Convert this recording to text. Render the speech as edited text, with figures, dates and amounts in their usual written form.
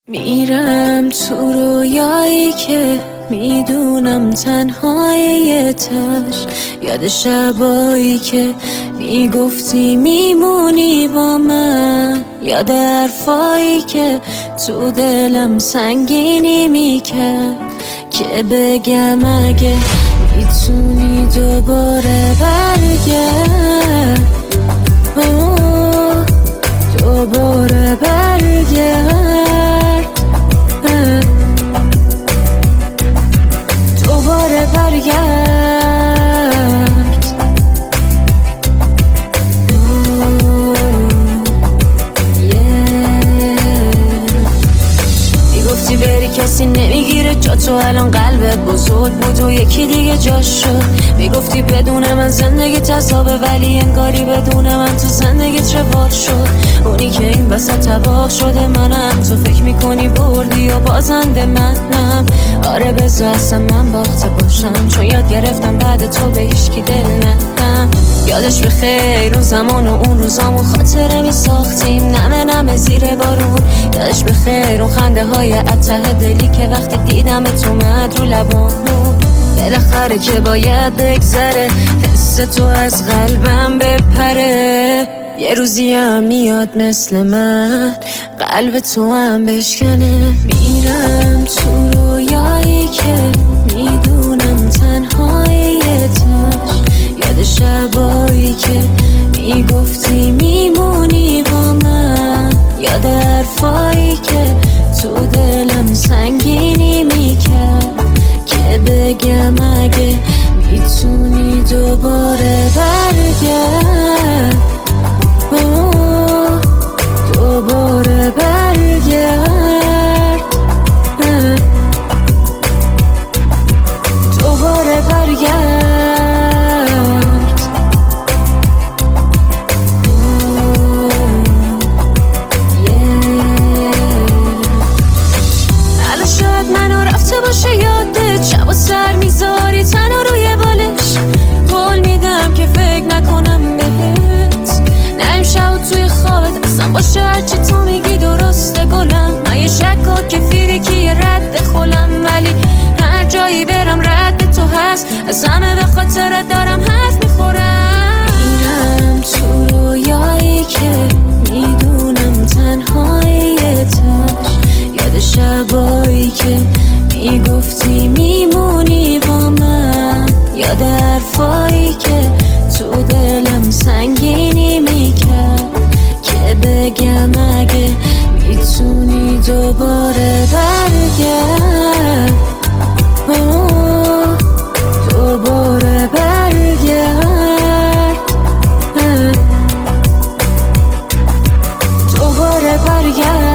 میرم تو رویایی که میدونم تنهاییتش، یاد شبایی که میگفتی میمونی با من، یاد حرفایی که تو دلم سنگینی میکرد که بگم اگه میتونی دوباره برگرد، دوباره برگرد، دوباره برگرد. میگفتی بری کسی نمیگیره جا تو، الان قلبت بزرگ بود و یکی دیگه جاش شد. میگفتی بدون من زندگی تضابه، ولی انگاری بدون من تو زندگیت روال شد. اونی که این وسط تباه شده منم، تو فکر میکنی بردی و بازنده منم. آره بذار اصلا من باخته باشم، چون یاد گرفتم بعد تو به هیچکی دل ندم. یادش بخیر اون زمان و اون روزامو خاطره میساختیم، نمه زیر بارون. یادش بخیر اون خنده های ته دلی که وقتی دیدم تو اومد رو لبامون. بالاخره که باید بگذره حس تو از قلبم بپره، یه روزی هم میاد مثل من قلب تو هم بشکنه. میرم تو رویایی که میدونم تنهاییتش، یاد شبایی که میگفتی میمونی با من، یاد حرفایی که تو دلم سنگینی میکرد که بگم اگه میتونی دوباره برگرد، دوباره برگرد، دوباره برگرد. حالا شاید منو رفته باشه یادت، شب و سر میذاری تنها روی بالش. قول میدم که فکر نکنم بهت، نه امشب توی خوابت اصلا باشه هرچی تو میگی درسته گلم. من یه شکاک که فیریکی رد خولم، ولی هر جایی برم رد تو هست، از همه به خاطرت دارم حرف میخورم. میرم تو رویایی که میدونم تنهاییتش، یاد شبایی که میگفتی میمونی با من، یاد حرفایی که تو دلم سنگینی میکرد که بگم اگه میتونی دوباره برگرد، دوباره برگرد، دوباره برگرد.